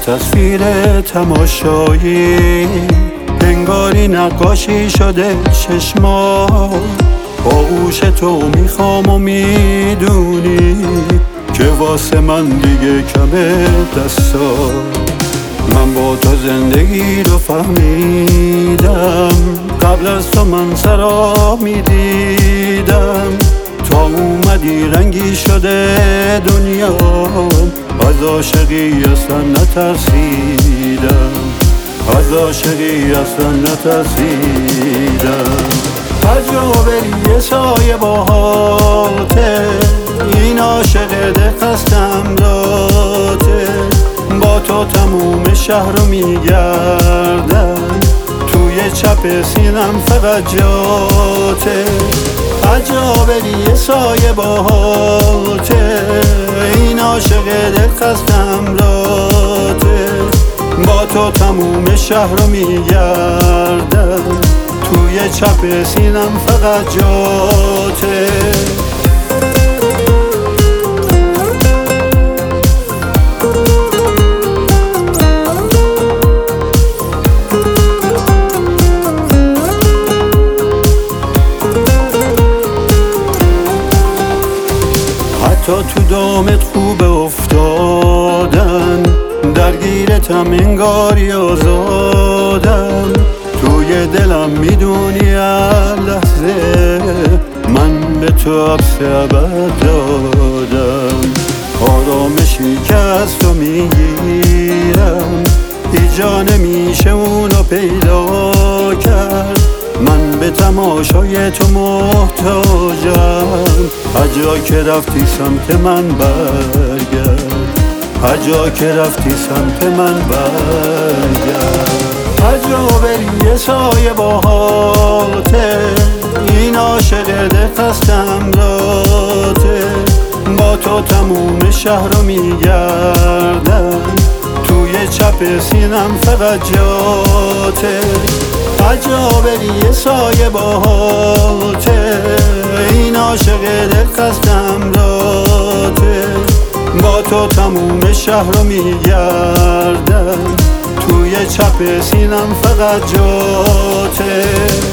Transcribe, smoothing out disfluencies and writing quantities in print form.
تصویر تماشایی، انگاری نقاشی شده چشما. آغوش تو میخوام و میدونی که واسه من دیگه کمه دستا. من با تو زندگی رو فهمیدم، قبل از تو من سراب میدیدم. تا اومدی رنگی شده دنیا، از عاشقی اصلا نترسیدم، از عاشقی اصلا نترسیدم. هر جا بری یه سایه باهاته، این عاشق دلخستم راته. با تو تموم شهر رو میگردم، توی چپ سینم فقط جاته. هر جا بری یه سایه باهاته، این عاشق دلخستم راته. با تو تموم شهر رو میگردم، توی چپ سینم فقط جاته. حتی تو دامت خوب افتادن، درگیرتم انگاری آزادم. توی دلم میدونی هر لحظه من به تو حبس ابد دادم. آرامشی که از تو میگیرم هیچ جا نمیشه اونو پیدا کرد. من به تماشای تو محتاجم، هر جا که رفتی سمت من برگرد، هر جا که رفتی سمت من برگرد. هر جا بری یه سایه باهاته، این عاشق دلخستم راته. با تو تموم شهر رو میگردم، توی چپ سینم فقط جاته. هر جا بری یه سایه باهاته، این عاشق دلخستم راته. با تو تموم شهر رو میگردم، توی چپ سینم فقط جاته.